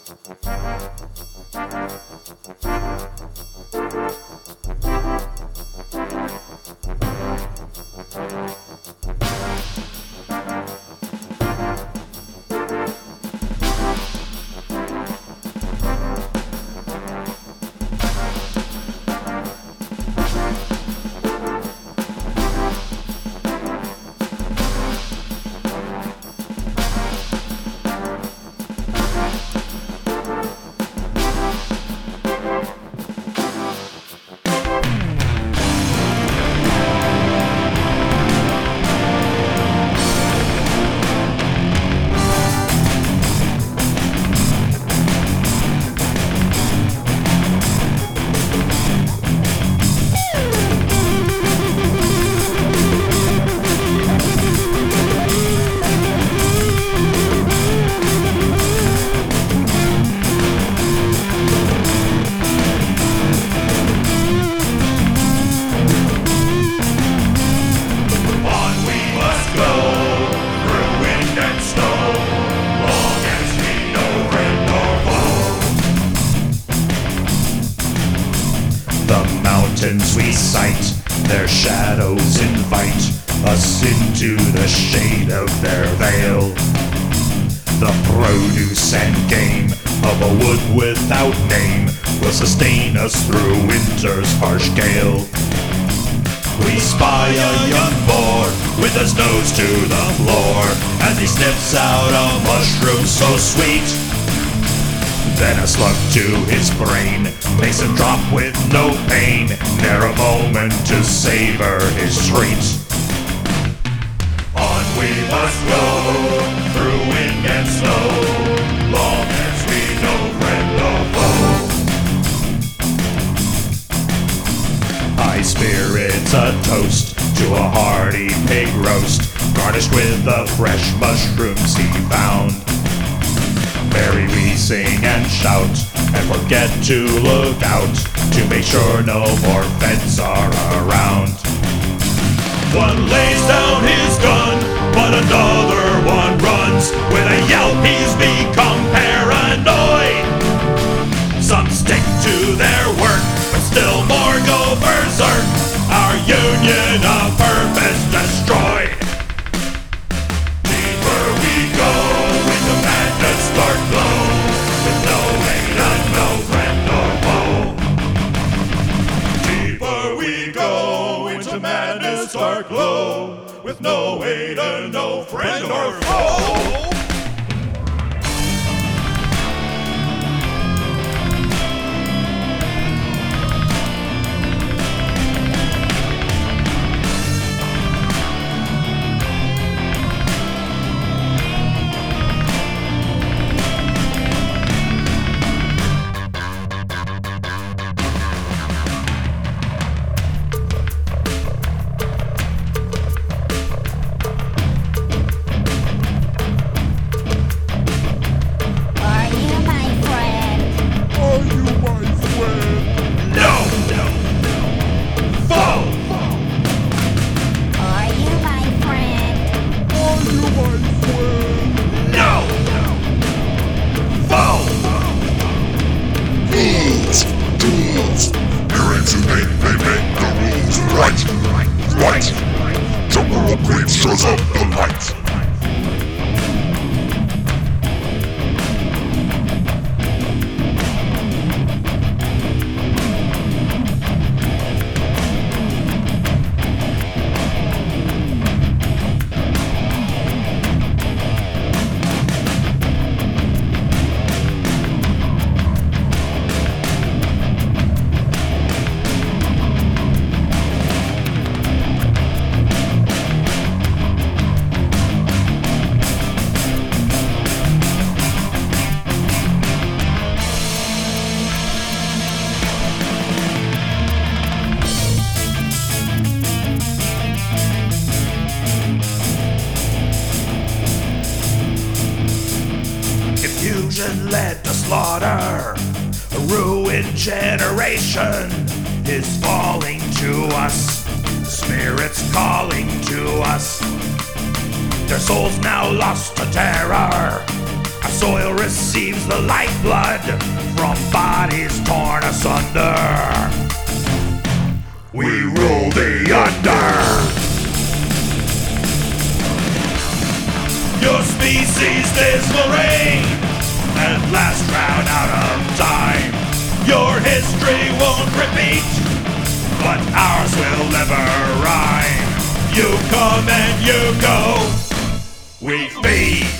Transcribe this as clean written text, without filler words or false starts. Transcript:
mountains we sight, their shadows invite us into the shade of their veil. The produce and game of a wood without name will sustain us through winter's harsh gale. We spy a young boar with his nose to the floor as he sniffs out a mushroom so sweet. Then a slug to his brain makes him drop with no pain, ne'er a moment to savor his treat. On we must go, through wind and snow, long as we know friend or foe. High spirits a toast to a hearty pig roast, garnished with the fresh mushrooms he found. Merry we sing and shout, and forget to look out, to make sure no more feds are around. One lays down his gun, but another one runs. With a yelp he's become paranoid. Some stick to their work, but still more go berserk. Our union of purpose destroyed. Deeper we go into madness dark glow, with no aid and no friend or foe. Deeper we go into madness dark glow, with no aid and no friend or foe. Right. Jungle upgrades shows up the light. Confusion led to slaughter, a ruined generation is falling to us, spirits calling to us, their souls now lost to terror, a soil receives the lifeblood from bodies torn asunder. We rule the under. Your species' dismal reign at last drown out of time. Your history won't repeat, but ours will never rhyme. You come and you go, we feed.